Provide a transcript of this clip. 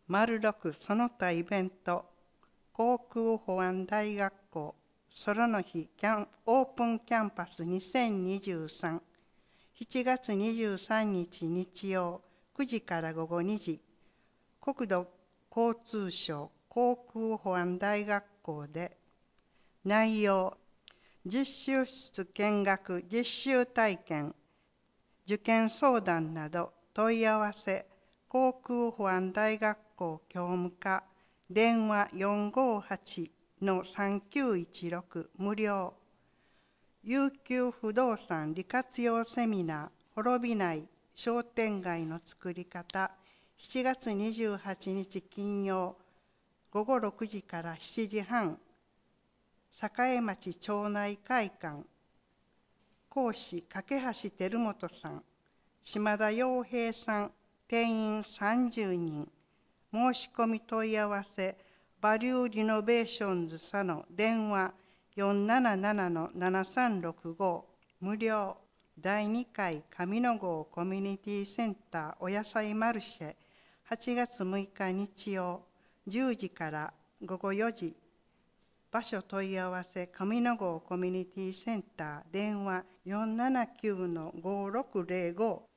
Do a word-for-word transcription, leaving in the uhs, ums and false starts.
丸六その他イベント、航空保安大学校空の日キャンオープンキャンパスにせんにじゅうさん、しちがつにじゅうさんにち日曜くじから午後にじ、国土交通省航空保安大学校で。内容、実習室見学実習体験、受験相談など問い合わせ、航空保安大学校教務課、電話 よんごはちのさんきゅういちろく 無料。悠久不動産利活用セミナー、滅びない商店街の作り方、しちがつにじゅうはちにち金曜、ごごろくじからしちじはん、栄町町内会館。講師、架橋照本さん、島田洋平さん、定員さんじゅうにん。申し込み問い合わせ、バリューリノベーションズ佐野、電話 よんななななのななさんろくご、無料。だいにかい上野郷コミュニティセンターお野菜マルシェ、はちがつむいか日曜、じゅうじからごごよじ。場所問い合わせ、上野郷コミュニティセンター、電話 よんななきゅうのごろくぜろご。